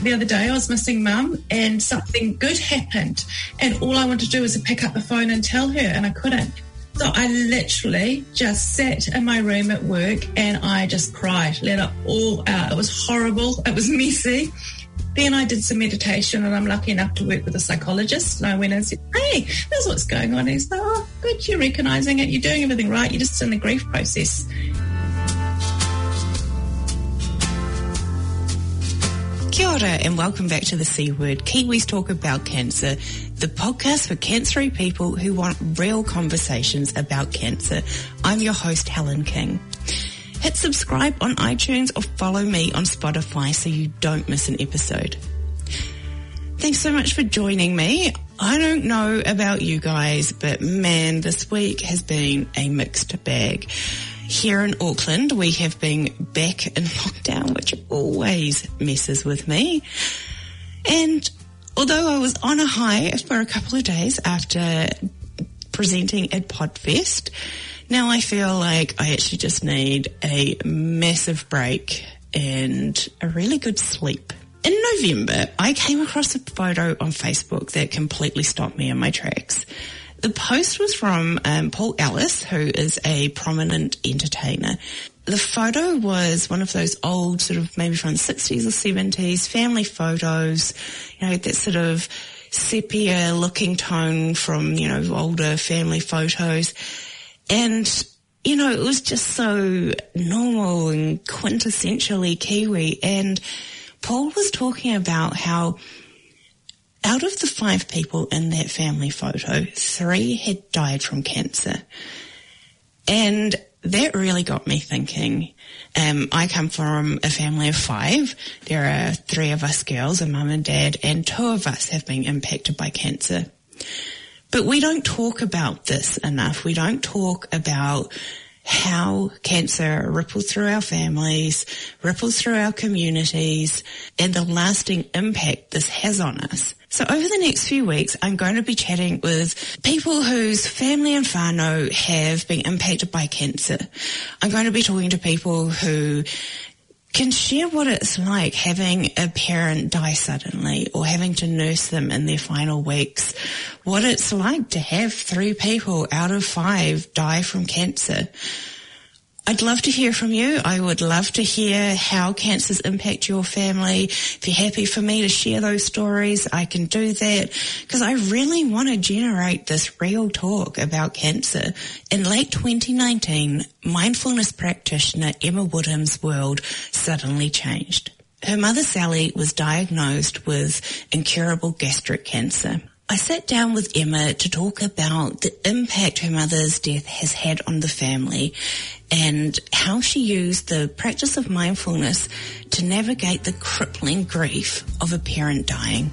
the other day I was missing Mum and something good happened and all I wanted to do was to pick up the phone and tell her and I couldn't. So I literally just sat in my room at work and I just cried, let it all out. It was horrible. It was messy. Then I did some meditation and I'm lucky enough to work with a psychologist. And I went and said, hey, this is what's going on. And he's like, oh, good, you're recognising it. You're doing everything right. You're just in the grief process. Kia ora and welcome back to the C Word, Kiwis Talk About Cancer, the podcast for cancery people who want real conversations about cancer. I'm your host, Helen King. Hit subscribe on iTunes or follow me on Spotify so you don't miss an episode. Thanks so much for joining me. I don't know about you guys, but man, this week has been a mixed bag. Here in Auckland, we have been back in lockdown, which always messes with me. And although I was on a high for a couple of days after presenting at Podfest, now I feel like I actually just need a massive break and a really good sleep. In November, I came across a photo on Facebook that completely stopped me in my tracks. The post was from Paul Ellis, who is a prominent entertainer. The photo was one of those old, sort of maybe from the 60s or 70s, family photos, you know, that sort of sepia-looking tone from, you know, older family photos. And, you know, it was just so normal and quintessentially Kiwi. And Paul was talking about how out of the 5 people in that family photo, 3 had died from cancer. And that really got me thinking. I come from a family of 5. There are 3 of us girls, a mum and dad, and 2 of us have been impacted by cancer. But we don't talk about this enough. We don't talk about how cancer ripples through our families, ripples through our communities, and the lasting impact this has on us. So over the next few weeks, I'm going to be chatting with people whose family and whānau have been impacted by cancer. I'm going to be talking to people who can share what it's like having a parent die suddenly or having to nurse them in their final weeks, what it's like to have 3 people out of 5 die from cancer. I'd love to hear from you. I would love to hear how cancers impact your family. If you're happy for me to share those stories, I can do that because I really want to generate this real talk about cancer. In late 2019, mindfulness practitioner Emma Woodham's world suddenly changed. Her mother Sally was diagnosed with incurable gastric cancer. I sat down with Emma to talk about the impact her mother's death has had on the family and how she used the practice of mindfulness to navigate the crippling grief of a parent dying.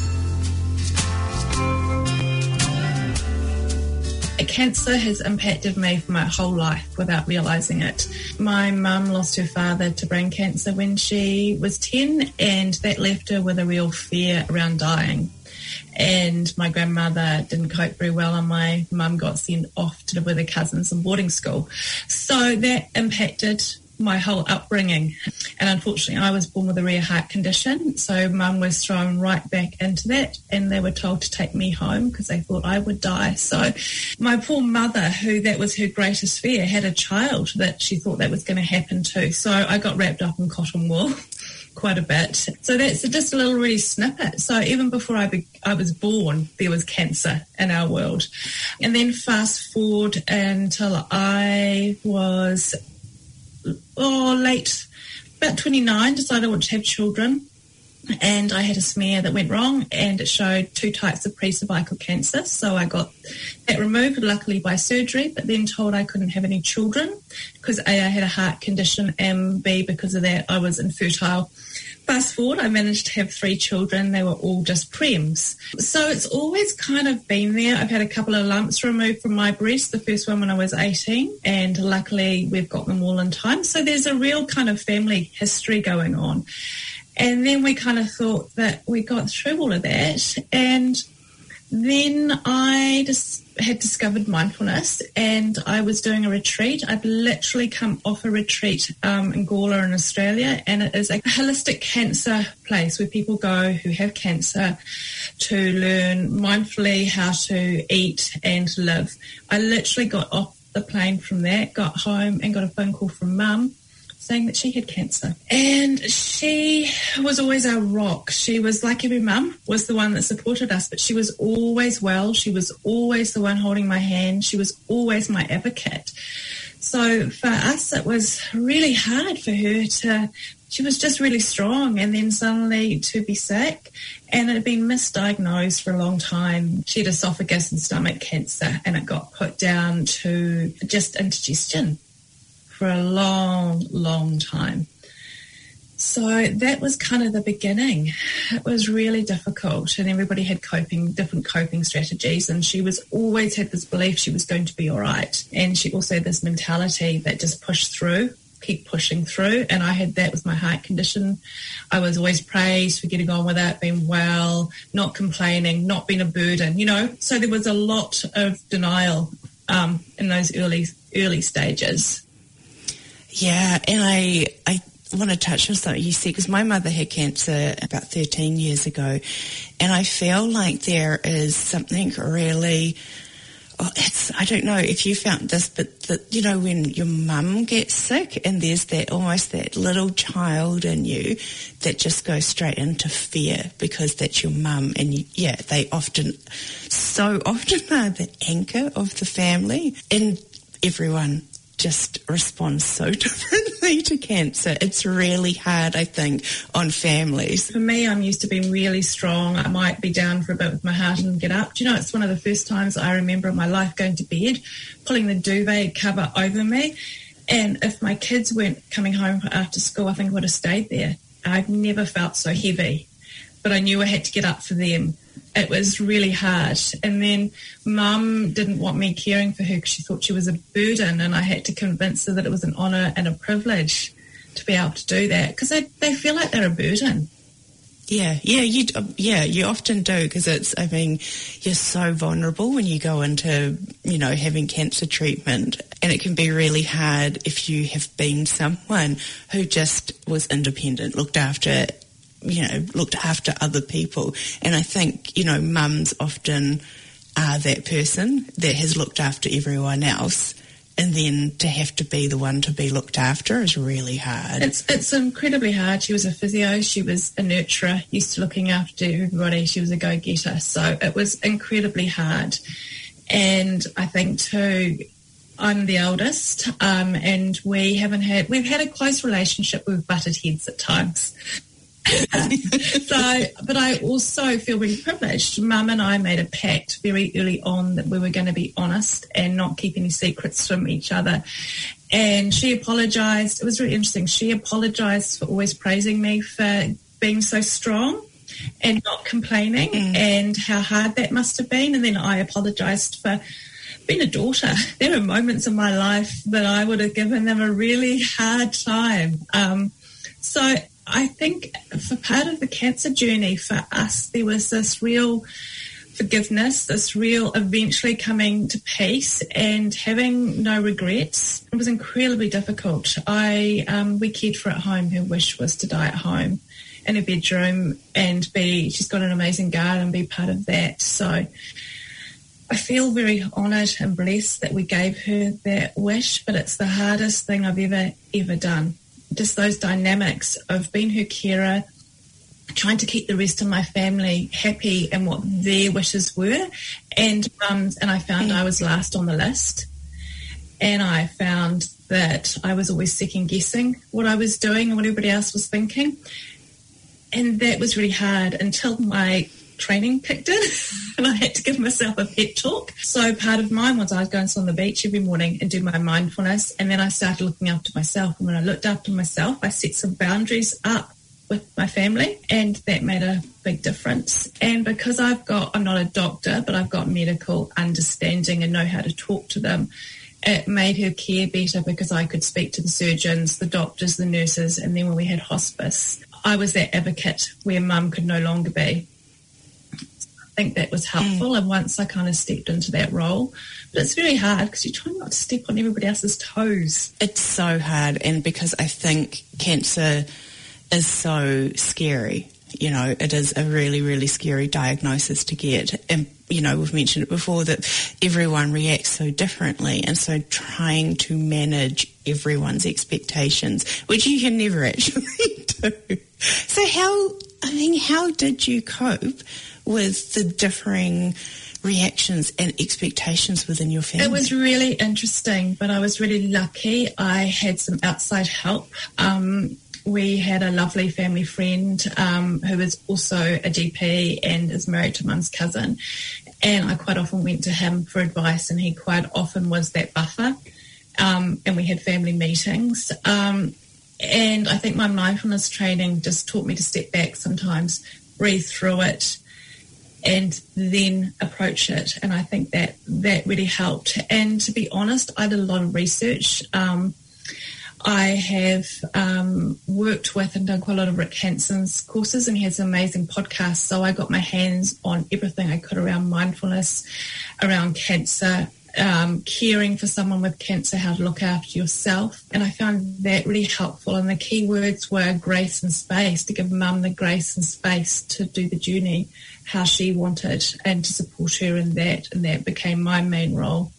Cancer has impacted me for my whole life without realising it. My mum lost her father to brain cancer when she was 10, and that left her with a real fear around dying. And my grandmother didn't cope very well, and my mum got sent off to live with her cousins in boarding school. So that impacted my whole upbringing. And unfortunately, I was born with a rare heart condition, so mum was thrown right back into that, and they were told to take me home because they thought I would die. So my poor mother, who that was her greatest fear, had a child that she thought that was going to happen to. So I got wrapped up in cotton wool quite a bit. So that's just a little really snippet. So even before I was born, there was cancer in our world. And then fast forward until I was late, about 29, decided I wanted to have children. And I had a smear that went wrong, and it showed 2 types of pre-cervical cancer. So I got that removed, luckily by surgery, but then told I couldn't have any children because A, I had a heart condition, and B, because of that, I was infertile. Fast forward, I managed to have 3 children. They were all just prems. So it's always kind of been there. I've had a couple of lumps removed from my breast, the first one when I was 18, and luckily we've got them all in time. So there's a real kind of family history going on. And then we kind of thought that we got through all of that, and Then I just had discovered mindfulness, and I was doing a retreat. I'd literally come off a retreat in Gawler in Australia, and it is a holistic cancer place where people go who have cancer to learn mindfully how to eat and live. I literally got off the plane from that, got home and got a phone call from Mum saying that she had cancer. And she was always our rock. She was, like every mum, was the one that supported us, but she was always well. She was always the one holding my hand. She was always my advocate. So for us, it was really hard for her she was just really strong, and then suddenly to be sick, and it had been misdiagnosed for a long time. She had esophagus and stomach cancer, and it got put down to just indigestion for a long, long time. So that was kind of the beginning. It was really difficult, and everybody had different coping strategies, and she was always had this belief she was going to be all right. And she also had this mentality that just keep pushing through, and I had that with my heart condition. I was always praised for getting on with it, being well, not complaining, not being a burden, So there was a lot of denial in those early stages. Yeah, and I want to touch on something you said, because my mother had cancer about 13 years ago, and I feel like there is something really, I don't know if you found this, but when your mum gets sick and there's that almost that little child in you that just goes straight into fear because that's your mum, and they so often are the anchor of the family, and everyone just responds so differently to cancer. It's really hard, I think, on families. For me, I'm used to being really strong. I might be down for a bit with my heart and get up. It's one of the first times I remember in my life going to bed, pulling the duvet cover over me. And if my kids weren't coming home after school, I think I would have stayed there. I've never felt so heavy, but I knew I had to get up for them. It was really hard. And then Mum didn't want me caring for her because she thought she was a burden, and I had to convince her that it was an honour and a privilege to be able to do that, because they feel like they're a burden. You often do, because you're so vulnerable when you go into, having cancer treatment, and it can be really hard if you have been someone who just was independent, looked after other people. And I think, mums often are that person that has looked after everyone else, and then to have to be the one to be looked after is really hard. It's incredibly hard. She was a physio, she was a nurturer, used to looking after everybody. She was a go-getter. So it was incredibly hard. And I think too, I'm the eldest, and we've had a close relationship. We've butted heads at times. But I also feel really privileged. Mum and I made a pact very early on that we were going to be honest and not keep any secrets from each other. And she apologised. It was really interesting. She apologised for always praising me for being so strong and not complaining, and how hard that must have been. And then I apologised for being a daughter. There were moments in my life that I would have given them a really hard time. So I think for part of the cancer journey for us, there was this real forgiveness, this real eventually coming to peace and having no regrets. It was incredibly difficult. We cared for at home. Her wish was to die at home in a bedroom, and she's got an amazing garden, be part of that. So I feel very honoured and blessed that we gave her that wish, but it's the hardest thing I've ever done. Just those dynamics of being her carer, trying to keep the rest of my family happy and what their wishes were. And I found I was last on the list. And I found that I was always second-guessing what I was doing and what everybody else was thinking. And that was really hard until my training kicked in and I had to give myself a pep talk. So part of mine was I'd go and sit on the beach every morning and do my mindfulness, and then I started looking after myself. And when I looked after myself, I set some boundaries up with my family, and that made a big difference. And because I'm not a doctor, but I've got medical understanding and know how to talk to them, it made her care better because I could speak to the surgeons, the doctors, the nurses, and then when we had hospice, I was that advocate where Mum could no longer be. think that was helpful. And once I kind of stepped into that role, but it's very hard because you try not to step on everybody else's toes. It's so hard, and because I think cancer is so scary. You know, it is a really, really scary diagnosis to get. And, you know, we've mentioned it before that everyone reacts so differently. And so trying to manage everyone's expectations, which you can never actually do. So how did you cope with the differing reactions and expectations within your family? It was really interesting, but I was really lucky. I had some outside help. We had a lovely family friend who is also a GP and is married to Mum's cousin. And I quite often went to him for advice, and he quite often was that buffer. And we had family meetings. And I think my mindfulness training just taught me to step back sometimes, breathe through it, and then approach it. And I think that really helped. And to be honest, I did a lot of research. I have worked with and done quite a lot of Rick Hanson's courses, and he has an amazing podcast. So I got my hands on everything I could around mindfulness, around cancer, caring for someone with cancer, how to look after yourself. And I found that really helpful. And the key words were grace and space, to give Mum the grace and space to do the journey how she wanted and to support her in that. And that became my main role.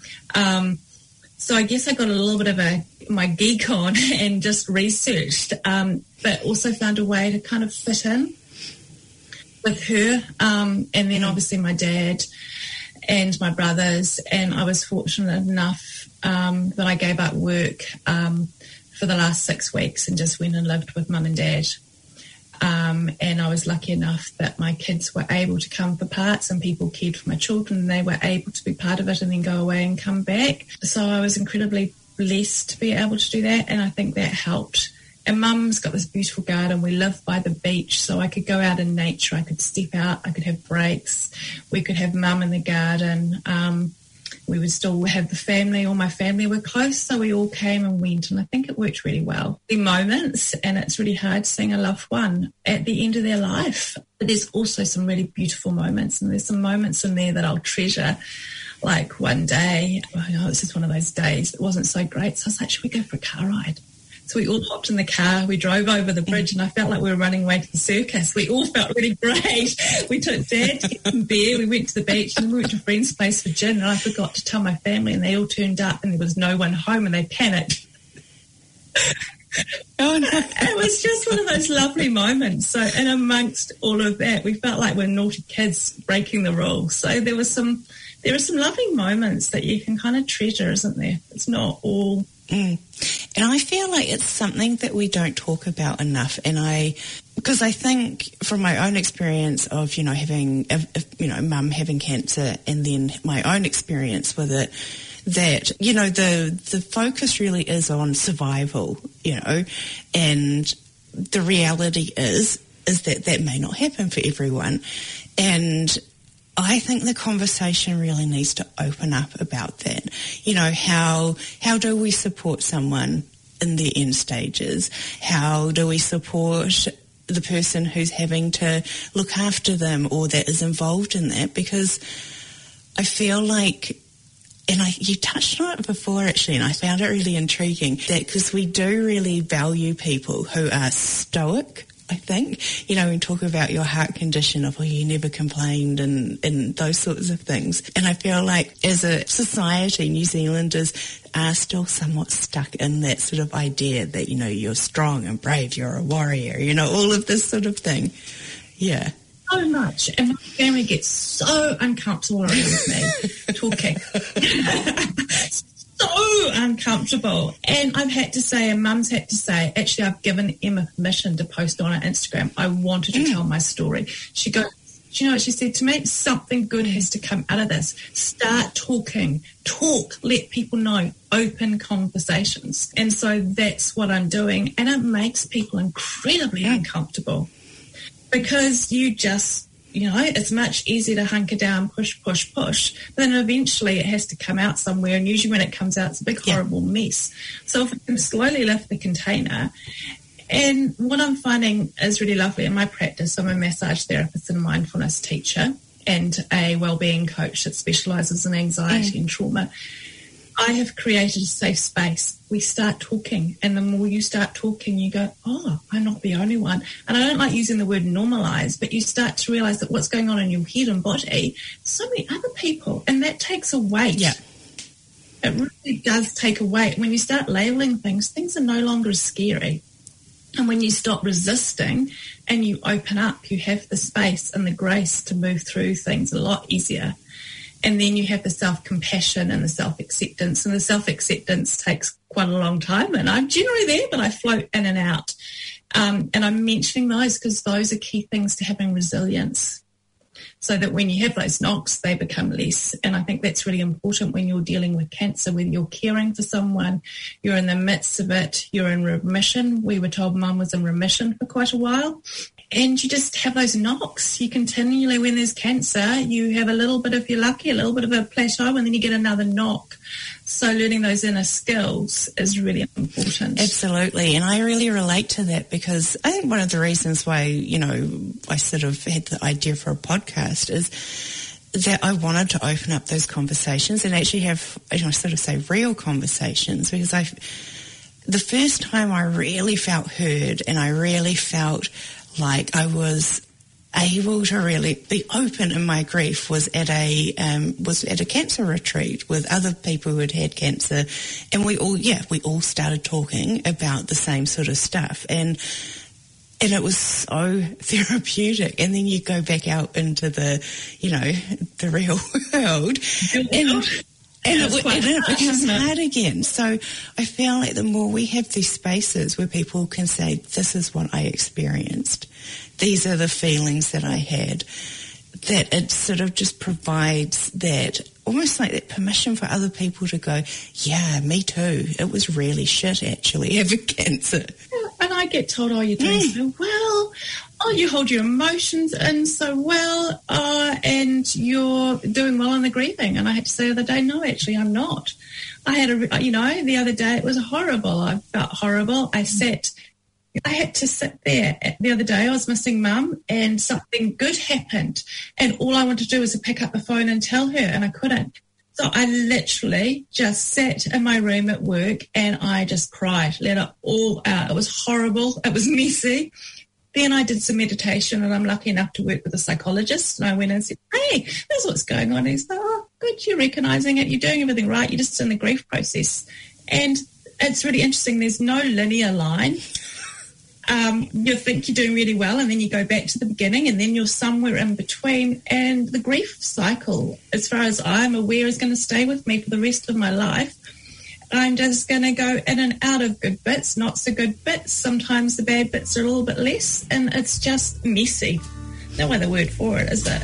So I guess I got a little bit of my geek on and just researched, but also found a way to kind of fit in with her. And then obviously my dad and my brothers. And I was fortunate enough that I gave up work for the last 6 weeks and just went and lived with Mum and Dad. And I was lucky enough that my kids were able to come for parts, and people cared for my children, and they were able to be part of it and then go away and come back. So I was incredibly blessed to be able to do that, and I think that helped. And Mum's got this beautiful garden. We live by the beach, so I could go out in nature. I could step out. I could have breaks. We could have Mum in the garden. We would still have the family. All my family were close, so we all came and went, and I think it worked really well. The moments, and it's really hard seeing a loved one at the end of their life. But there's also some really beautiful moments, and there's some moments in there that I'll treasure. Like one day, it was just one of those days. It wasn't so great, so I was like, should we go for a car ride? So we all hopped in the car, we drove over the bridge, and I felt like we were running away to the circus. We all felt really great. We took Dad to get some beer, we went to the beach, and we went to a friend's place for gin, and I forgot to tell my family, and they all turned up, and there was no one home, and they panicked. Oh, no. It was just one of those lovely moments. So, and amongst all of that, we felt like we're naughty kids breaking the rules. So there are some lovely moments that you can kind of treasure, isn't there? It's not all... And I feel like it's something that we don't talk about enough. Because I think from my own experience of, having, Mum having cancer, and then my own experience with it, that, the focus really is on survival, and the reality is that may not happen for everyone. And I think the conversation really needs to open up about that. How do we support someone in their end stages? How do we support the person who's having to look after them or that is involved in that? Because I feel like, and you touched on it before actually, and I found it really intriguing, that because we do really value people who are stoic, I think, we talk about your heart condition of, you never complained and those sorts of things. And I feel like as a society, New Zealanders are still somewhat stuck in that sort of idea that, you're strong and brave, you're a warrior, all of this sort of thing. Yeah. So much. And my family gets so uncomfortable around me talking. So uncomfortable. And I've had to say, and Mum's had to say, actually, I've given Emma permission to post on her Instagram. I wanted to tell my story. She goes, do you know what she said to me? Something good has to come out of this. Start talking. Talk. Let people know. Open conversations. And so that's what I'm doing. And it makes people incredibly uncomfortable because you just... it's much easier to hunker down, push. But then eventually it has to come out somewhere. And usually when it comes out, it's a big, horrible mess. So if we can slowly lift the container. And what I'm finding is really lovely in my practice, I'm a massage therapist and a mindfulness teacher. and a wellbeing coach that specialises in anxiety and trauma. I have created a safe space. We start talking, and the more you start talking, you go, oh, I'm not the only one. And I don't like using the word normalise, but you start to realise that what's going on in your head and body, so many other people, and that takes a weight. Yeah. It really does take a weight. When you start labelling things, things are no longer as scary. And when you stop resisting and you open up, you have the space and the grace to move through things a lot easier. And then you have the self-compassion and the self-acceptance. And the self-acceptance takes quite a long time. And I'm generally there, but I float in and out. And I'm mentioning those because those are key things to having resilience, so that when you have those knocks, they become less. And I think that's really important when you're dealing with cancer, when you're caring for someone, you're in the midst of it, you're in remission. We were told Mum was in remission for quite a while. And you just have those knocks. You continually, when there's cancer, you have a little bit, if you're lucky, a little bit of a plateau, and then you get another knock. So learning those inner skills is really important. Absolutely. And I really relate to that, because I think one of the reasons why, I sort of had the idea for a podcast is that I wanted to open up those conversations and actually have, real conversations, because the first time I really felt heard and I really felt like I was able to really be open in my grief was at a cancer retreat with other people who had had cancer, and we all started talking about the same sort of stuff, and it was so therapeutic. And then you go back out into the real world, and it becomes hard again. So I feel like the more we have these spaces where people can say, this is what I experienced, these are the feelings that I had, that it sort of just provides that, almost like that permission for other people to go, yeah, me too. It was really shit, actually, having cancer. And I get told, oh, you're doing so well. Oh, you hold your emotions in so well. And you're doing well in the grieving. And I had to say the other day, no, actually, I'm not. I had the other day, it was horrible. I felt horrible. I had to sit there. The other day I was missing Mum, and something good happened, and all I wanted to do was to pick up the phone and tell her, and I couldn't. So I literally just sat in my room at work and I just cried, let it all out. It was horrible. It was messy. Then I did some meditation, and I'm lucky enough to work with a psychologist, and I went and said, hey, this is what's going on. And he's like, oh, good, you're recognising it. You're doing everything right. You're just in the grief process. And it's really interesting. There's no linear line. You think you're doing really well, and then you go back to the beginning, and then you're somewhere in between. And the grief cycle, as far as I'm aware, is going to stay with me for the rest of my life. I'm just going to go in and out of good bits, not so good bits. Sometimes the bad bits are a little bit less, and it's just messy. No other word for it, is it?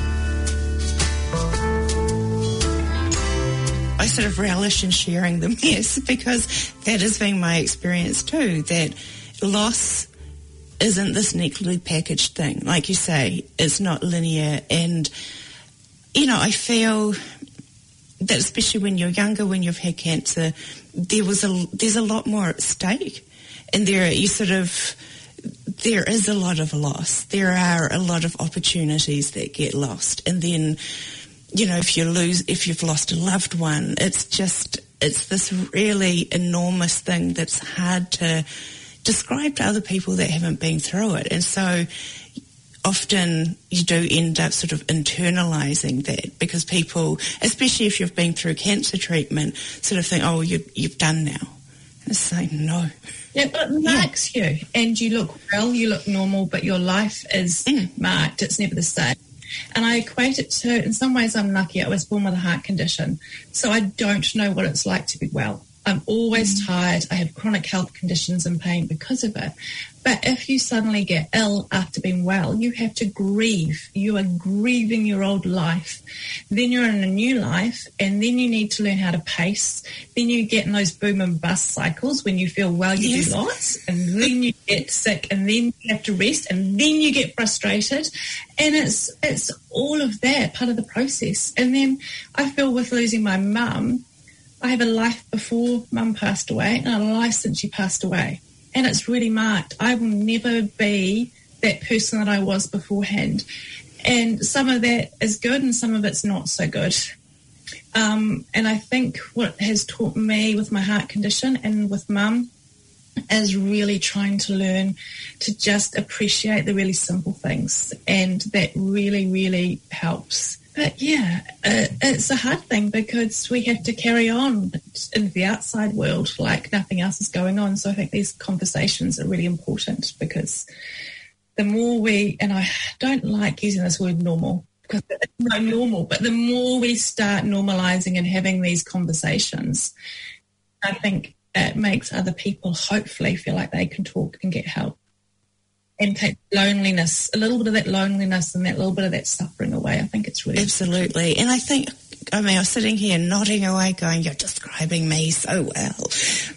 I sort of relish in sharing the mess, because that has been my experience too, that loss isn't this neatly packaged thing. Like you say, it's not linear. And, I feel that especially when you're younger, when you've had cancer, there's a lot more at stake. And there is a lot of loss. There are a lot of opportunities that get lost. And then, if you've lost a loved one, it's this really enormous thing that's hard to describe to other people that haven't been through it. And so often you do end up sort of internalizing that, because people, especially if you've been through cancer treatment, sort of think, oh, you've done now. And it's like, no. Yeah, but it marks you, and you look well, you look normal, but your life is marked. It's never the same. And I equate it to, in some ways I'm lucky, I was born with a heart condition, so I don't know what it's like to be well. I'm always tired. I have chronic health conditions and pain because of it. But if you suddenly get ill after being well, you have to grieve. You are grieving your old life. Then you're in a new life, and then you need to learn how to pace. Then you get in those boom and bust cycles. When you feel well, you do lots, and then you get sick, and then you have to rest, and then you get frustrated. And it's all of that, part of the process. And then I feel with losing my mum, I have a life before Mum passed away and a life since she passed away. And it's really marked. I will never be that person that I was beforehand. And some of that is good and some of it's not so good. And I think what has taught me with my heart condition and with Mum is really trying to learn to just appreciate the really simple things. And that really, really helps. But yeah, it's a hard thing because we have to carry on in the outside world like nothing else is going on. So I think these conversations are really important because the more we, and I don't like using this word normal because it's not normal, but the more we start normalising and having these conversations, I think it makes other people hopefully feel like they can talk and get help and take loneliness, a little bit of that loneliness and that little bit of that suffering away. I think it's really absolutely. And I think, I mean, I was sitting here nodding away going, you're describing me so well.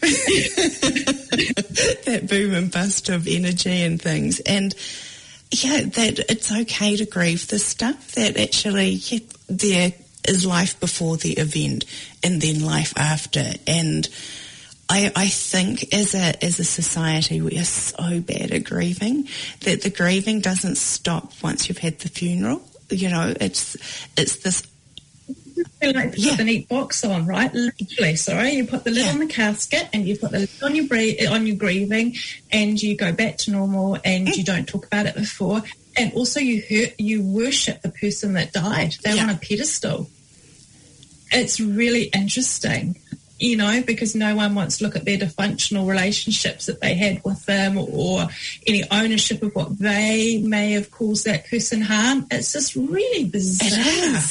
That boom and bust of energy and things. And yeah, that it's okay to grieve this stuff, that actually there is life before the event and then life after. And I think as a society we are so bad at grieving that the grieving doesn't stop once you've had the funeral. You know, it's this. You like to put the neat box on, right? Literally, sorry. You put the lid on the casket and you put the lid on your grieving and you go back to normal and you don't talk about it before. And also you worship the person that died. They're on a pedestal. It's really interesting, you know, because no one wants to look at their dysfunctional relationships that they had with them or any ownership of what they may have caused that person harm. It's just really bizarre.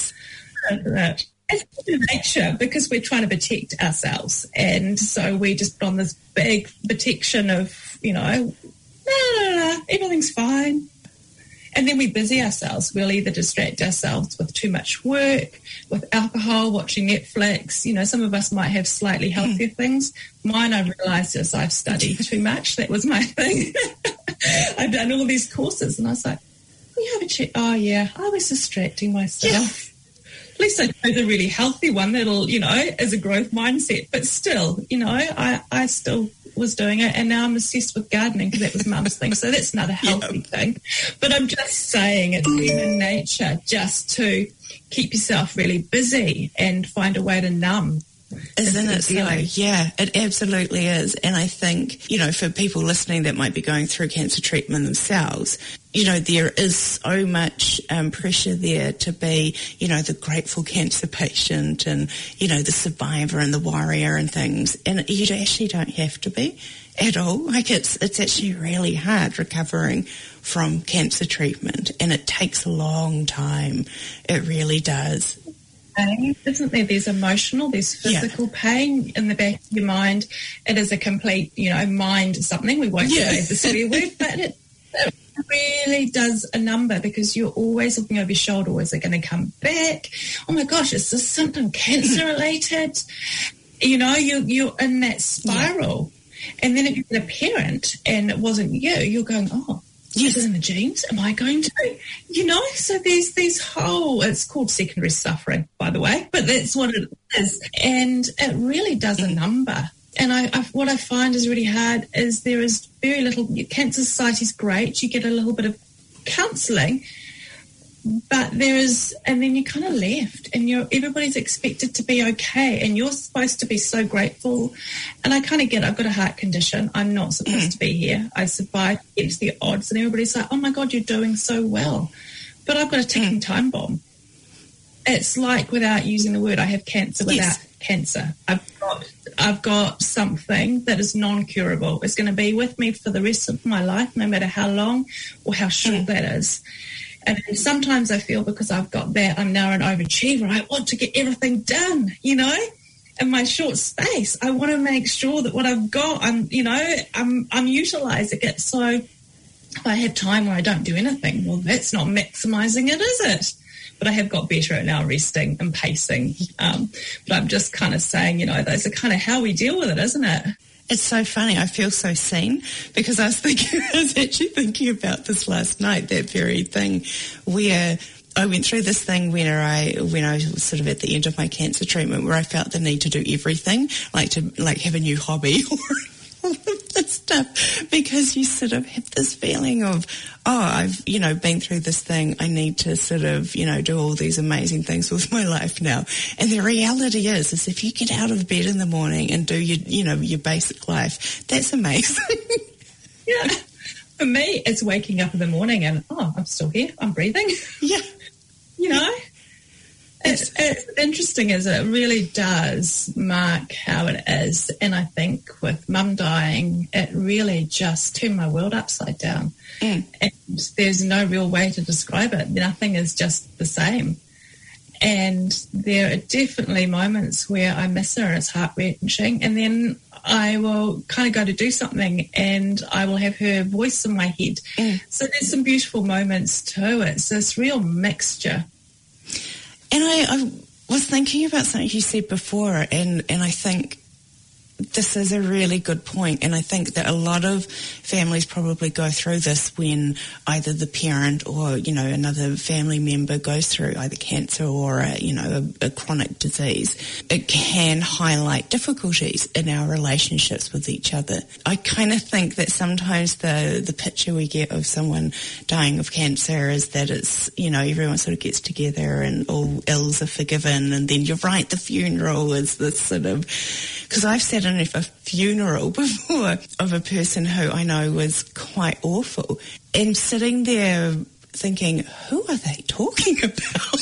It's nature because we're trying to protect ourselves, and so we just put on this big protection of, you know, everything's fine, and then we busy ourselves. We'll either distract ourselves with too much work, with alcohol, watching Netflix. You know, some of us might have slightly healthier things. Mine, I realised, is I've studied too much. That was my thing. I've done all these courses, and I was like, you have a check. Oh yeah, I was distracting myself. At least I chose a really healthy one that'll, you know, is a growth mindset. But still, you know, I still was doing it, and now I'm obsessed with gardening because that was Mum's thing. So that's not a healthy thing. But I'm just saying it's human nature just to keep yourself really busy and find a way to numb. Isn't it so? Yeah, it absolutely is. And I think, you know, for people listening that might be going through cancer treatment themselves, you know, there is so much pressure there to be, you know, the grateful cancer patient and, you know, the survivor and the warrior and things. And you actually don't have to be at all. Like it's actually really hard recovering from cancer treatment, and it takes a long time. It really does. Isn't there? There's emotional, there's physical pain in the back of your mind. It is a complete, you know, mind something. We won't say the swear word, but it really does a number because you're always looking over your shoulder. Is it going to come back? Oh my gosh, is this something cancer related? You know, you're in that spiral. And then if you're a parent and it wasn't you, you're going, oh, is it in the genes? Am I going to? You know, so there's these whole, it's called secondary suffering, by the way, but that's what it is. And it really does a number. And what I find is really hard is there is very little, Cancer Society's great, you get a little bit of counselling, but there is, and then you're kind of left and everybody's expected to be okay and you're supposed to be so grateful. And I kind of get it. I've got a heart condition. I'm not supposed to be here. I survived against the odds and everybody's like, oh my God, you're doing so well. But I've got a ticking time bomb. It's like, without using the word, I have cancer without cancer. I've got something that is non-curable. It's going to be with me for the rest of my life, no matter how long or how short that is. And sometimes I feel because I've got that, I'm now an overachiever. I want to get everything done, you know, in my short space. I want to make sure that what I've got, I'm utilising it. So if I have time where I don't do anything, well, that's not maximising it, is it? But I have got better at now resting and pacing. But I'm just kind of saying, you know, those are kind of how we deal with it, isn't it? It's so funny. I feel so seen because I was actually thinking about this last night, that very thing where I went through this thing when I was sort of at the end of my cancer treatment where I felt the need to do everything, like have a new hobby or all of this stuff, because you sort of have this feeling of, I've, been through this thing. I need to sort of, do all these amazing things with my life now. And the reality is if you get out of bed in the morning and do your basic life, that's amazing. Yeah. For me, it's waking up in the morning and, I'm still here. I'm breathing. Yeah. It's interesting as it really does mark how it is. And I think with Mum dying, it really just turned my world upside down. And there's no real way to describe it. Nothing is just the same. And there are definitely moments where I miss her and it's heart-wrenching. And then I will kind of go to do something and I will have her voice in my head. So there's some beautiful moments too. It's this real mixture. And I was thinking about something you said before, and I think this is a really good point. And I think that a lot of families probably go through this when either the parent or, another family member goes through either cancer or, a chronic disease. It can highlight difficulties in our relationships with each other. I kind of think that sometimes the picture we get of someone dying of cancer is that it's, everyone sort of gets together and all ills are forgiven, and then you're right, the funeral is this sort of, because I've sat in a funeral before of a person who I know was quite awful, and sitting there thinking, who are they talking about?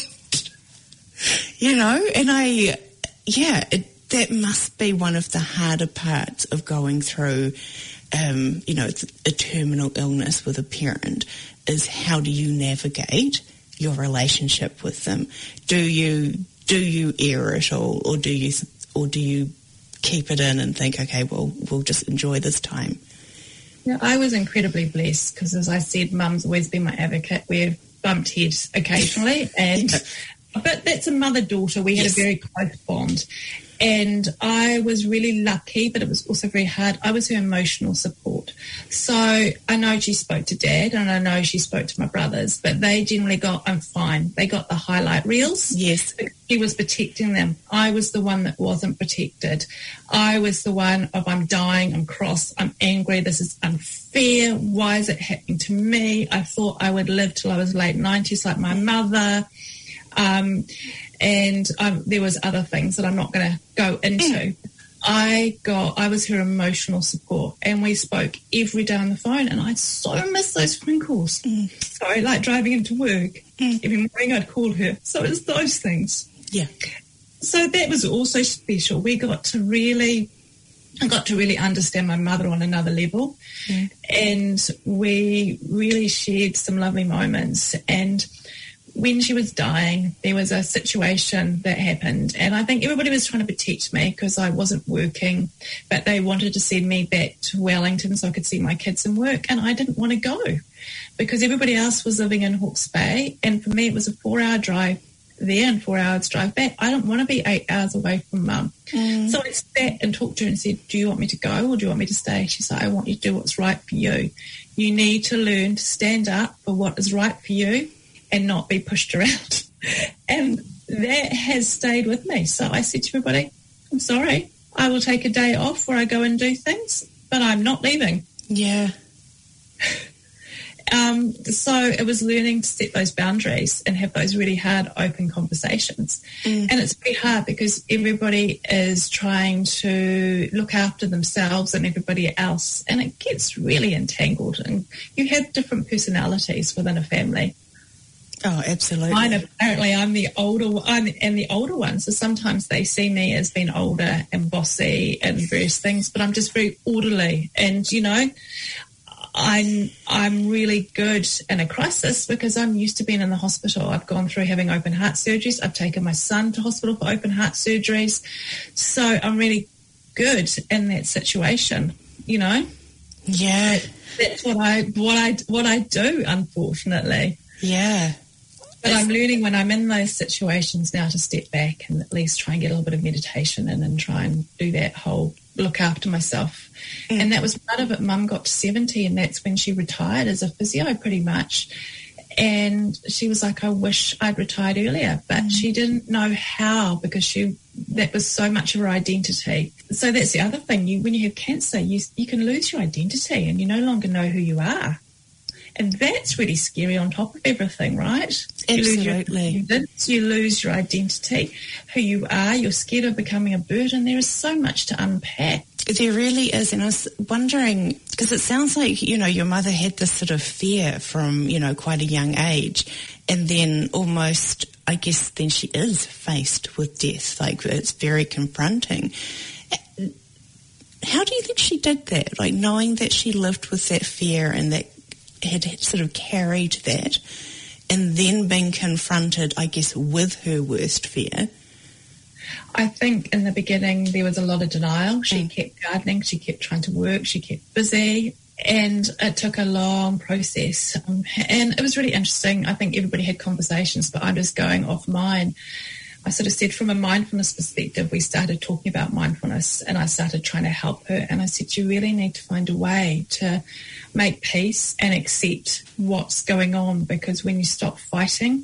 And that must be one of the harder parts of going through, a terminal illness with a parent, is how do you navigate your relationship with them? Do you air it all, or do you keep it in and think, okay, well, we'll just enjoy this time? Yeah, I was incredibly blessed because, as I said, Mum's always been my advocate. We've bumped heads occasionally, but that's a mother-daughter. We had a very close bond. And I was really lucky, but it was also very hard. I was her emotional support. So I know she spoke to Dad and I know she spoke to my brothers, but they generally got, I'm fine. They got the highlight reels. Yes. He was protecting them. I was the one that wasn't protected. I was the one of, I'm dying, I'm cross, I'm angry, this is unfair. Why is it happening to me? I thought I would live till I was late 90s like my mother. There was other things that I'm not going to go into. I was her emotional support, and we spoke every day on the phone, and I so miss those phone calls. So like driving into work, every morning I'd call her. So it's those things. Yeah. So that was also special. I got to really understand my mother on another level, and we really shared some lovely moments. And when she was dying, there was a situation that happened, and I think everybody was trying to protect me because I wasn't working, but they wanted to send me back to Wellington so I could see my kids and work, and I didn't want to go because everybody else was living in Hawke's Bay, and for me it was a 4-hour drive there and 4 hours drive back. I don't want to be 8 hours away from Mum. So I sat and talked to her and said, do you want me to go or do you want me to stay? She said, I want you to do what's right for you. You need to learn to stand up for what is right for you and not be pushed around. And that has stayed with me. So I said to everybody, I'm sorry, I will take a day off where I go and do things, but I'm not leaving. Yeah. So it was learning to set those boundaries and have those really hard, open conversations. And it's very hard because everybody is trying to look after themselves and everybody else, and it gets really entangled, and you have different personalities within a family. Oh, absolutely. Mine, apparently, I'm the older one, so sometimes they see me as being older and bossy and various things, but I'm just very orderly. And, I'm really good in a crisis because I'm used to being in the hospital. I've gone through having open heart surgeries. I've taken my son to hospital for open heart surgeries. So I'm really good in that situation, Yeah. That's what I do, unfortunately. Yeah. But I'm learning when I'm in those situations now to step back and at least try and get a little bit of meditation in and try and do that whole look after myself. And that was part of it. Mum got to 70 and that's when she retired as a physio pretty much. And she was like, I wish I'd retired earlier, but she didn't know how because she that was so much of her identity. So that's the other thing. When you have cancer, you can lose your identity and you no longer know who you are. And that's really scary on top of everything, right? Absolutely. You lose your identity, who you are. You're scared of becoming a burden. There is so much to unpack. There really is. And I was wondering, because it sounds like, your mother had this sort of fear from, quite a young age. And then almost, I guess, then she is faced with death. Like, it's very confronting. How do you think she did that? Like, knowing that she lived with that fear and that had sort of carried that, and then being confronted, I guess, with her worst fear. I think in the beginning there was a lot of denial. She kept gardening, she kept trying to work, she kept busy, and it took a long process. And it was really interesting. I think everybody had conversations, but I'm just going off mine. I sort of said, from a mindfulness perspective, we started talking about mindfulness, and I started trying to help her. And I said, you really need to find a way to make peace and accept what's going on, because when you stop fighting,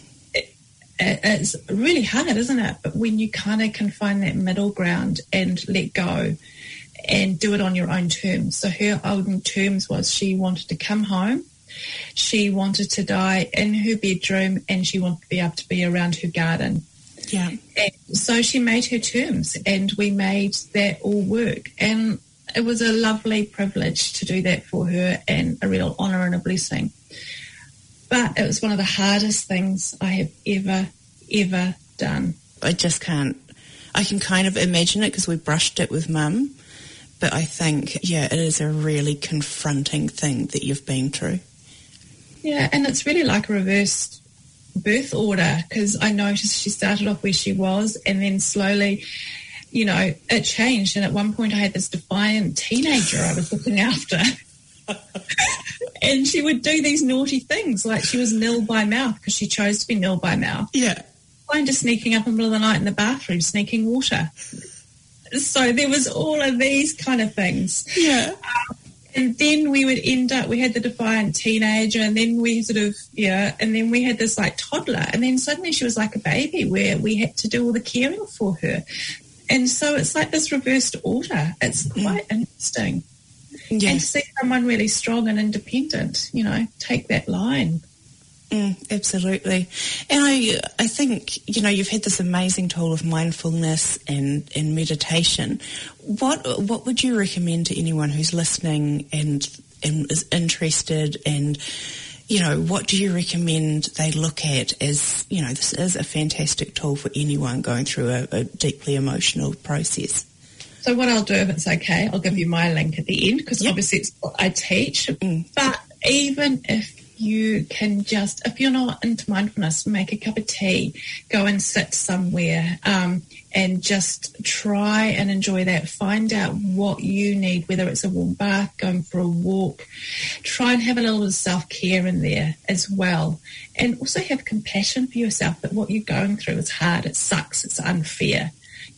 it's really hard, isn't it? But when you kind of can find that middle ground and let go and do it on your own terms. So her own terms was she wanted to come home, she wanted to die in her bedroom, and she wanted to be able to be around her garden. Yeah. And so she made her terms, and we made that all work. And it was a lovely privilege to do that for her, and a real honour and a blessing. But it was one of the hardest things I have ever done. I just can't. I can kind of imagine it because we brushed it with Mum. But I think, it is a really confronting thing that you've been through. Yeah, and it's really like a reversed birth order, because I noticed she started off where she was, and then slowly, it changed. And at one point I had this defiant teenager I was looking after. And she would do these naughty things, like she was nil by mouth because she chose to be nil by mouth. Yeah. Kind of sneaking up in the middle of the night in the bathroom, sneaking water. So there was all of these kind of things. Yeah. And then we would end up, we had the defiant teenager, and then we and then we had this like toddler, and then suddenly she was like a baby where we had to do all the caring for her. And so it's like this reversed order. It's quite interesting. Yeah. And to see someone really strong and independent, take that line. Absolutely. And I think, you've had this amazing tool of mindfulness and meditation. What would you recommend to anyone who's listening and is interested, and, what do you recommend they look at as, this is a fantastic tool for anyone going through a deeply emotional process? So what I'll do, if it's okay, I'll give you my link at the end, because obviously it's what I teach. But even if you can if you're not into mindfulness, make a cup of tea, go and sit somewhere, and just try and enjoy that. Find out what you need, whether it's a warm bath, going for a walk. Try and have a little bit of self-care in there as well. And also have compassion for yourself, that what you're going through is hard, it sucks, it's unfair.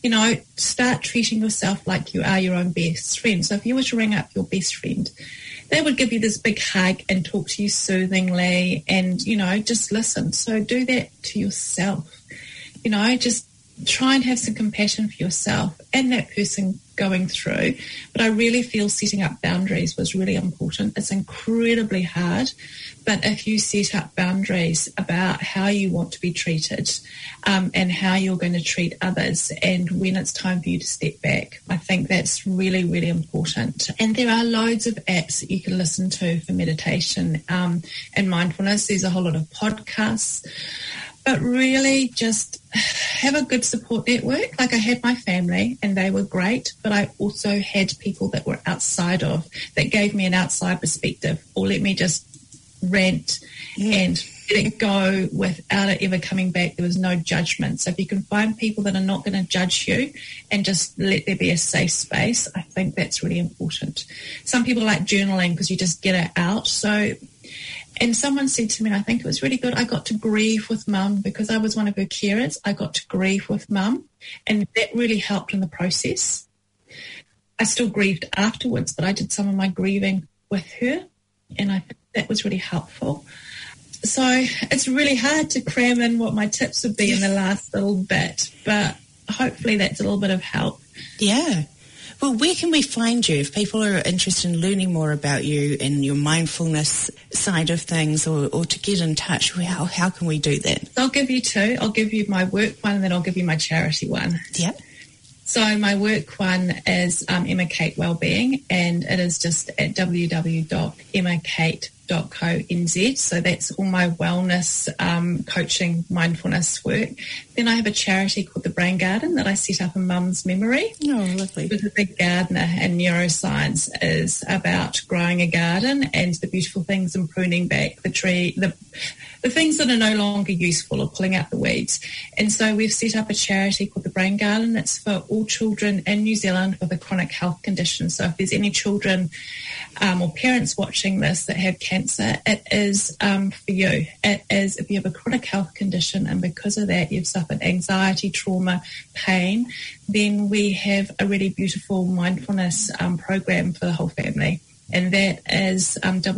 Start treating yourself like you are your own best friend. So if you were to ring up your best friend, they would give you this big hug and talk to you soothingly and, just listen. So do that to yourself. Just try and have some compassion for yourself and that person going through. But I really feel setting up boundaries was really important. It's incredibly hard, but if you set up boundaries about how you want to be treated, and how you're going to treat others, and when it's time for you to step back, I think that's really, really important. And there are loads of apps that you can listen to for meditation and mindfulness. There's a whole lot of podcasts. But really just have a good support network. Like I had my family and they were great, but I also had people that were outside of, that gave me an outside perspective, or let me just rant and let it go without it ever coming back. There was no judgment. So if you can find people that are not going to judge you and just let there be a safe space, I think that's really important. Some people like journaling because you just get it out. And someone said to me, I think it was really good, I got to grieve with Mum because I was one of her carers. I got to grieve with Mum, and that really helped in the process. I still grieved afterwards, but I did some of my grieving with her, and I think that was really helpful. So it's really hard to cram in what my tips would be in the last little bit, but hopefully that's a little bit of help. Yeah. Well, where can we find you if people are interested in learning more about you and your mindfulness side of things, or to get in touch? How can we do that? I'll give you two. I'll give you my work one, and then I'll give you my charity one. Yeah. So my work one is Emma Kate Wellbeing, and it is just at www.emmakate.co.nz. So that's all my wellness, coaching, mindfulness work. Then I have a charity called the Brain Garden that I set up in Mum's memory. Oh, lovely. With a big gardener, and neuroscience is about growing a garden and the beautiful things and pruning back the tree, the things that are no longer useful, or pulling out the weeds. And so we've set up a charity called the Brain Garden. It's for all children in New Zealand with a chronic health condition. So if there's any children or parents watching this that have cancer, it is for you. It is if you have a chronic health condition and because of that you've suffered anxiety, trauma, pain, then we have a really beautiful mindfulness program for the whole family. And that is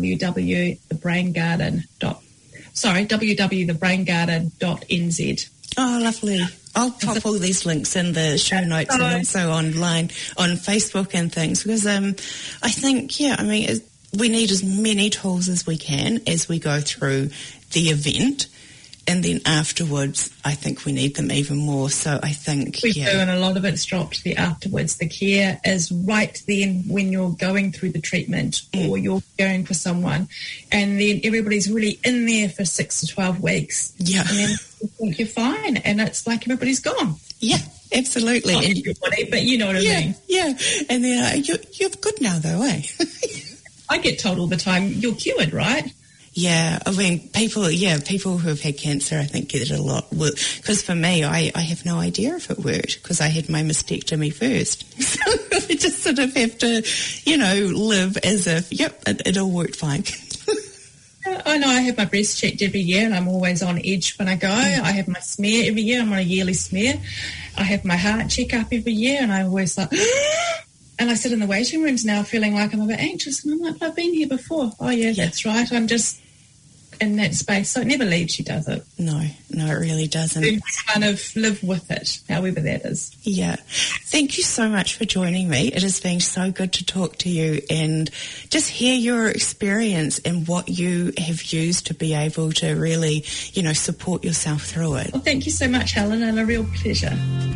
www.thebraingarden.nz. Oh, lovely. I'll pop all these links in the show notes and also online on Facebook and things, because I think, we need as many tools as we can as we go through the event. And then afterwards, I think we need them even more. So I think we do, and a lot of it's dropped the afterwards. The care is right then when you're going through the treatment or you're caring for someone, and then everybody's really in there for 6 to 12 weeks. Yeah, and then you think you're fine, and it's like everybody's gone. Yeah, absolutely. Not everybody, but you know what I mean. Yeah, and then you're good now, though, eh? I get told all the time, you're cured, right? Yeah, I mean, people who have had cancer, I think, get it a lot. Because for me, I have no idea if it worked, because I had my mastectomy first. So I just sort of have to, live as if, it all worked fine. I know. I have my breast checked every year, and I'm always on edge when I go. I have my smear every year. I'm on a yearly smear. I have my heart check-up every year, and I'm always like... And I sit in the waiting rooms now feeling like I'm a bit anxious, and I'm like, but I've been here before. Oh, yeah, that's right. I'm just in that space. So it never leaves you, does it? No, it really doesn't. You kind of live with it, however that is. Yeah. Thank you so much for joining me. It has been so good to talk to you and just hear your experience and what you have used to be able to really, support yourself through it. Well, thank you so much, Helen, and a real pleasure.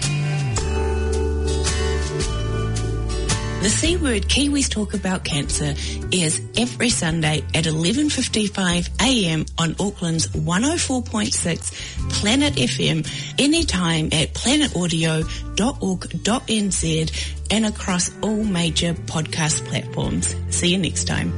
The C Word Kiwis Talk About Cancer airs every Sunday at 11:55 a.m. on Auckland's 104.6 Planet FM, anytime at planetaudio.org.nz and across all major podcast platforms. See you next time.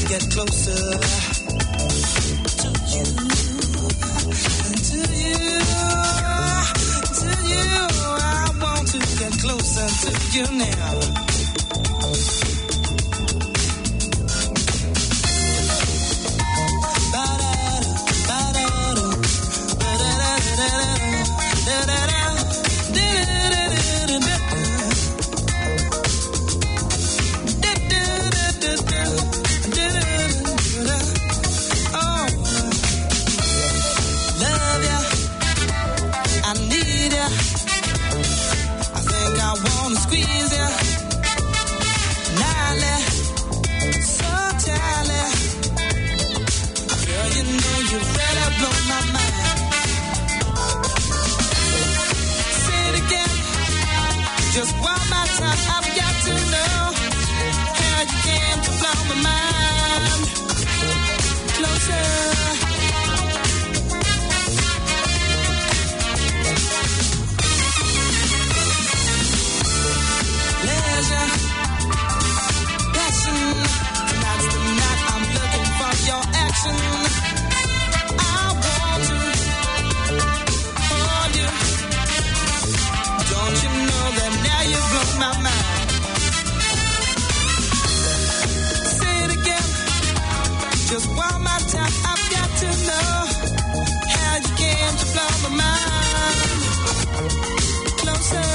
get closer to you, to you, to you. I want to get closer to you now. Just one more time, I've got to know how you came to blow my mind closer. Pleasure, passion, tonight's the night I'm looking for your action. I want to hold you. Don't you know that now you blow my mind? Say it again, just one more time. I've got to know how you came to blow my mind closer.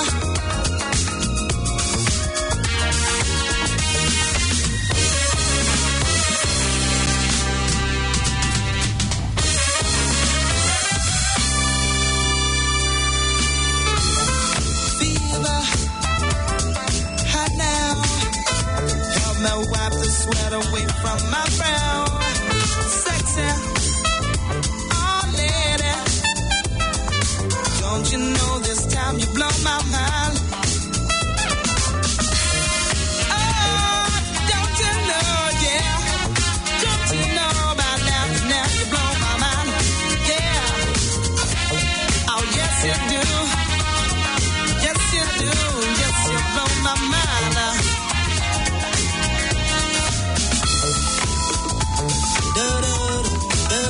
Wipe the sweat away from my brow. Sexy, oh lady, don't you know this time you blow my mind? Oh, don't you know, yeah, don't you know by now, now you blow my mind, yeah, oh yes you do, yes you do, yes you blow my mind. Da da da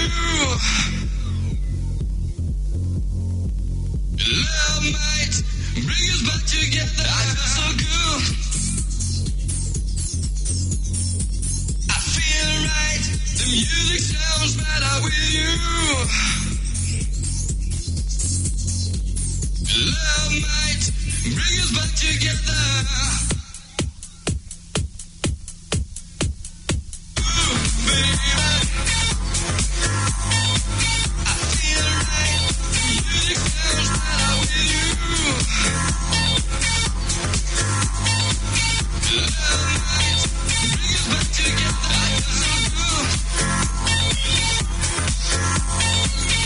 Love might bring us back together. I feel so good. I feel right. The music sounds better with you. Love might bring us back together. Ooh, baby. I feel right. The music sounds better with you. Love might bring us back together. I feel so good.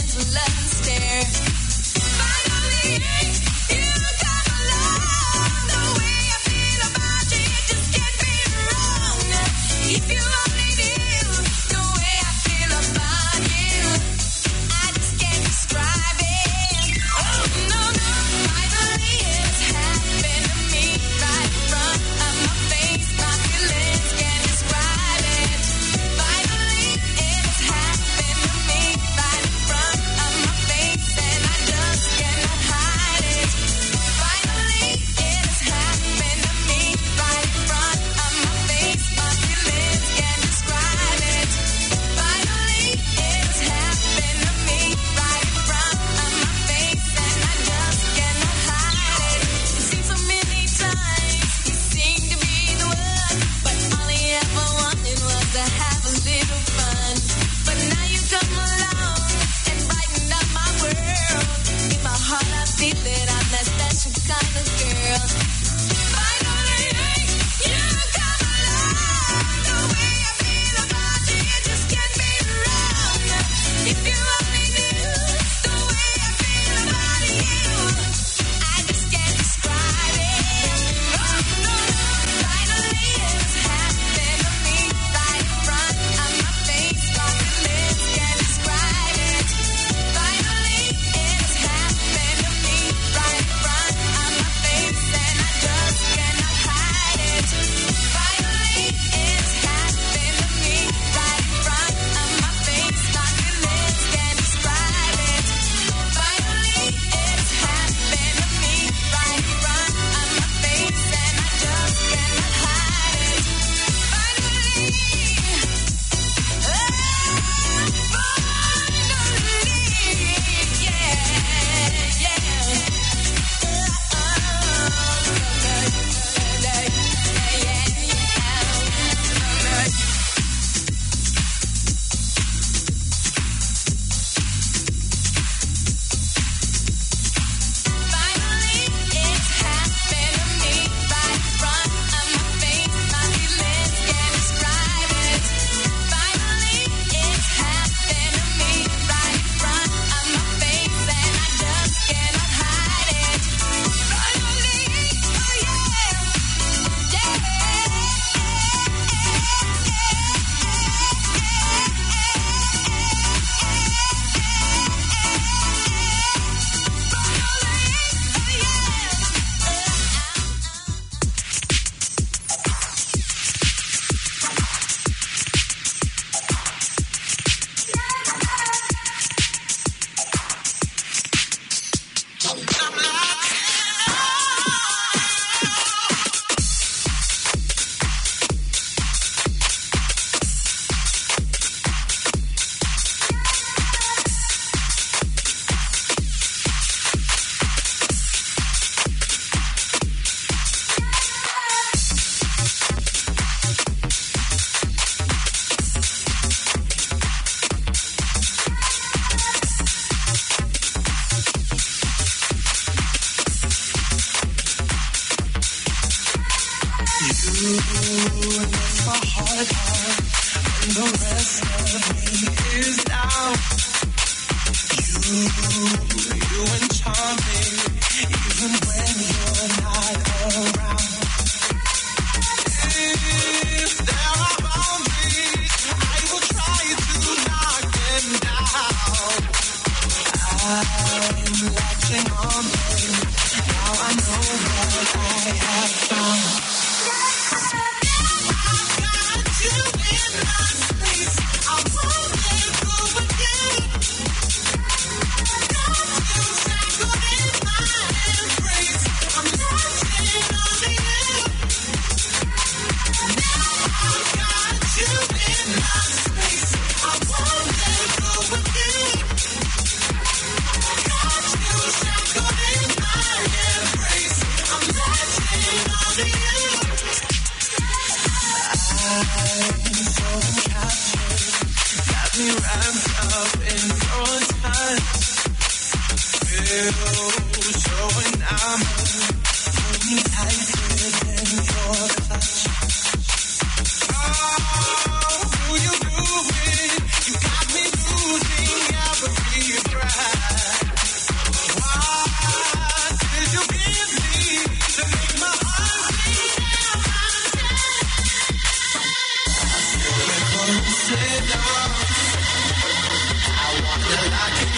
I'm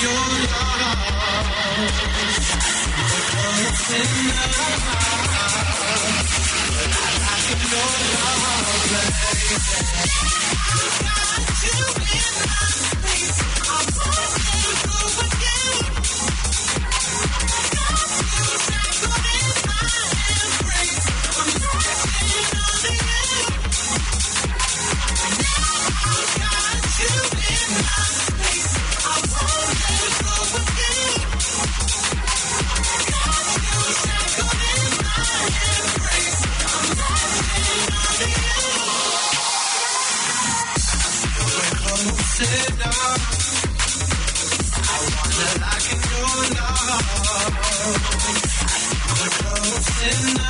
Enough.